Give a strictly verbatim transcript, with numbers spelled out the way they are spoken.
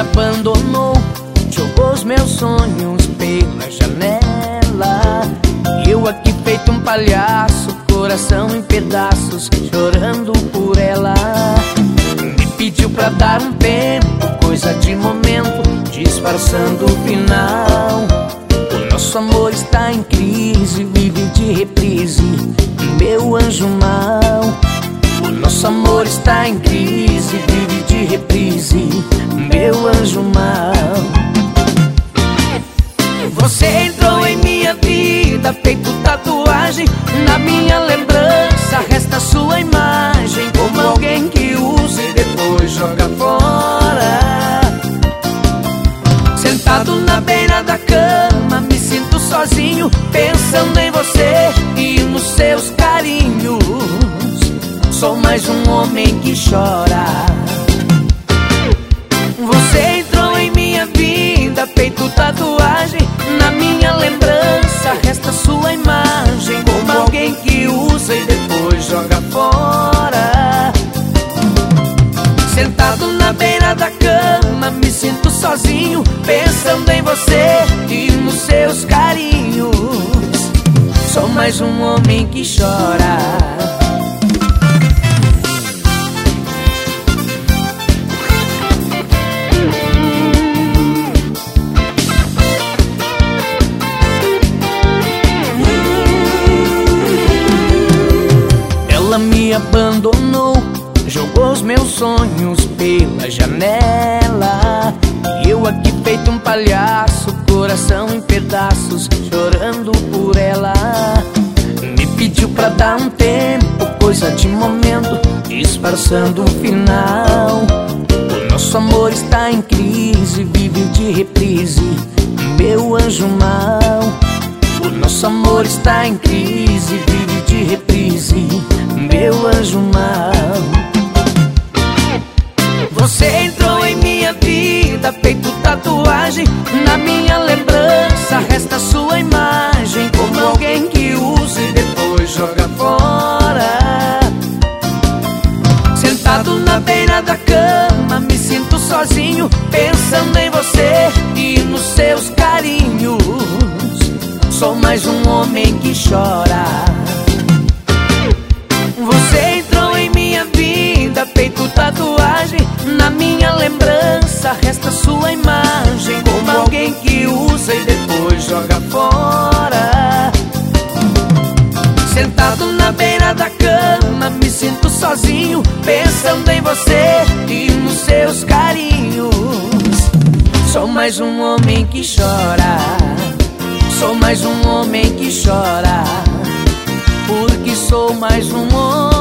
abandonou, jogou os meus sonhos pela janela. E eu aqui feito um palhaço, coração em pedaços, chorando por ela. Me pediu pra dar um tempo, coisa de momento, disfarçando o final. O nosso amor está em crise, vive de reprise, meu anjo mau. O nosso amor está em crise, vive de reprise, meu anjo mau. Você entrou em minha vida, feito tatuagem, na minha lembrança resta sua imagem, como alguém que usa e depois joga fora. Sentado na beira da cama, me sinto sozinho, pensando em você e nos seus carinhos. Sou mais um homem que chora. Você entrou em minha vida, feito tatuagem, na minha lembrança resta sua imagem, como alguém que usa e depois joga fora. Sentado na beira da cama, me sinto sozinho, pensando em você e nos seus carinhos. Sou mais um homem que chora. Ela me abandonou, jogou os meus sonhos pela janela. E eu aqui feito um palhaço, coração em pedaços, chorando por ela. Me pediu pra dar um tempo, coisa de momento, disfarçando o final. O nosso amor está em crise, vive de reprise, meu anjo mau. O nosso amor está em crise, vive de reprise, meu anjo mau. Você entrou em minha vida, feito tatuagem, na minha lembrança resta sua imagem, como alguém que usa e depois joga fora. Sentado na beira da cama, me sinto sozinho, pensando em você e nos seus carinhos. Sou mais um homem que chora. Você entrou em minha vida, feito tatuagem, na minha lembrança resta sua imagem, como alguém que usa e depois joga fora. Sentado na beira da cama, me sinto sozinho, pensando em você e nos seus carinhos. Sou mais um homem que chora. Sou mais um homem que chora, porque sou mais um homem